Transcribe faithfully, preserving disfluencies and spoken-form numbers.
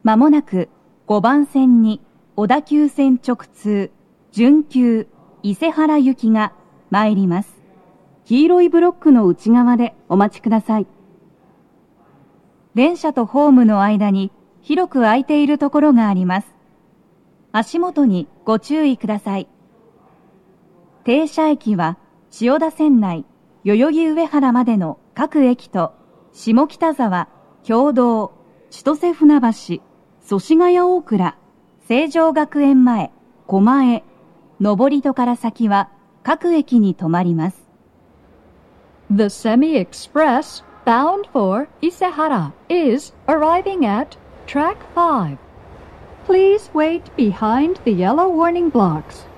まもなくごばん線に小田急線直通、準急伊勢原行きが参ります。黄色いブロックの内側でお待ちください。電車とホームの間に広く空いているところがあります。足元にご注意ください。停車駅は千代田線内、代々木上原までの各駅と下北沢、経堂、千歳船橋、祖師ヶ谷大倉、成城学園前、狛江、登戸から先は各駅に停まります。 The semi-express bound for Isehara is arriving at track five. Please wait behind the yellow warning blocks.